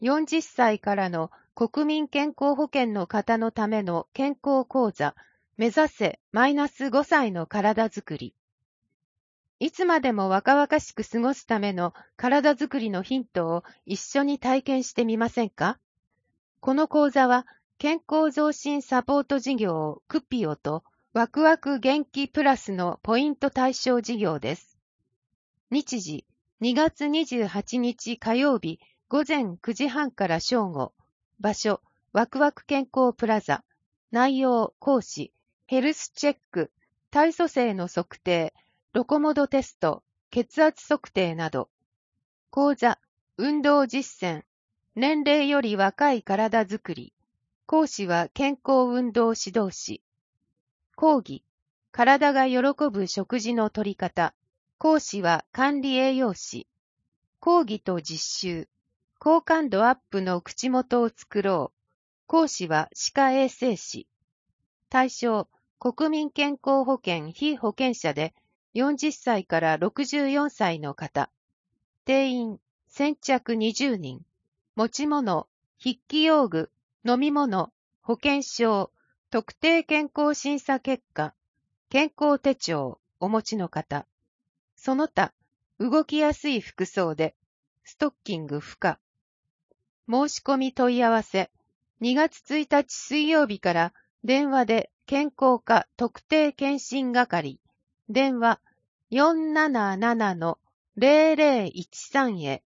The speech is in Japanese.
40歳からの国民健康保険の方のための健康講座、目指せ-5歳の体づくり。いつまでも若々しく過ごすための体づくりのヒントを一緒に体験してみませんか？この講座は健康増進サポート事業クピオとワクワク元気プラスのポイント対象事業です。日時2月28日火曜日午前9時半から正午。場所、ワクワク健康プラザ。内容、講師、ヘルスチェック、体組成の測定、ロコモドテスト、血圧測定など。講座、運動実践、年齢より若い体づくり。講師は健康運動指導士。講義、体が喜ぶ食事の取り方。講師は管理栄養士。講義と実習。好感度アップの口元を作ろう。講師は歯科衛生士。対象、国民健康保険非保険者で40歳から64歳の方。定員、先着20人。持ち物、筆記用具、飲み物、保険証、特定健康審査結果、健康手帳、お持ちの方。その他、動きやすい服装で、ストッキング不可。申し込み問い合わせ、2月1日水曜日から電話で健康課特定健診係、電話477-0013へ。